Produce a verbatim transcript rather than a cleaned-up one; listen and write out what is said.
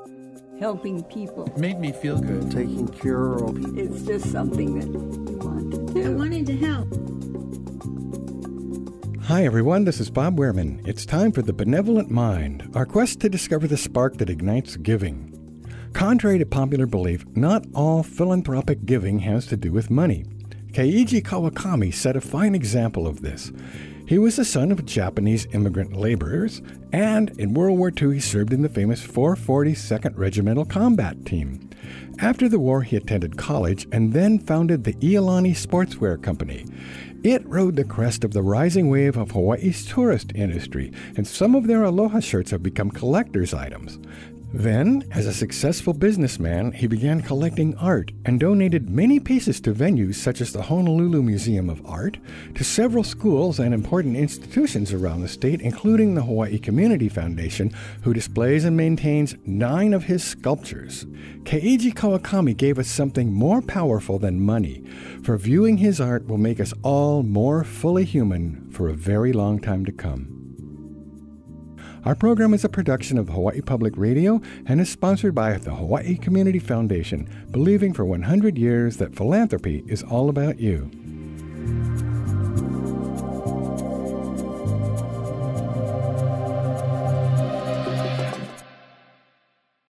helping people. It made me feel good. Taking care of people. It's just something that you want to do. I wanted to help. Hi everyone, this is Bob Wehrman. It's time for The Benevolent Mind, our quest to discover the spark that ignites giving. Contrary to popular belief, not all philanthropic giving has to do with money. Keiji Kawakami set a fine example of this. He was the son of Japanese immigrant laborers, and in World War Two he served in the famous four forty-second Regimental Combat Team. After the war, he attended college and then founded the Iolani Sportswear Company. It rode the crest of the rising wave of Hawaii's tourist industry, and some of their aloha shirts have become collector's items. Then, as a successful businessman, he began collecting art and donated many pieces to venues such as the Honolulu Museum of Art, to several schools and important institutions around the state, including the Hawaii Community Foundation, who displays and maintains nine of his sculptures. Keiji Kawakami gave us something more powerful than money, for viewing his art will make us all more fully human for a very long time to come. Our program is a production of Hawaii Public Radio and is sponsored by the Hawaii Community Foundation, believing for one hundred years that philanthropy is all about you.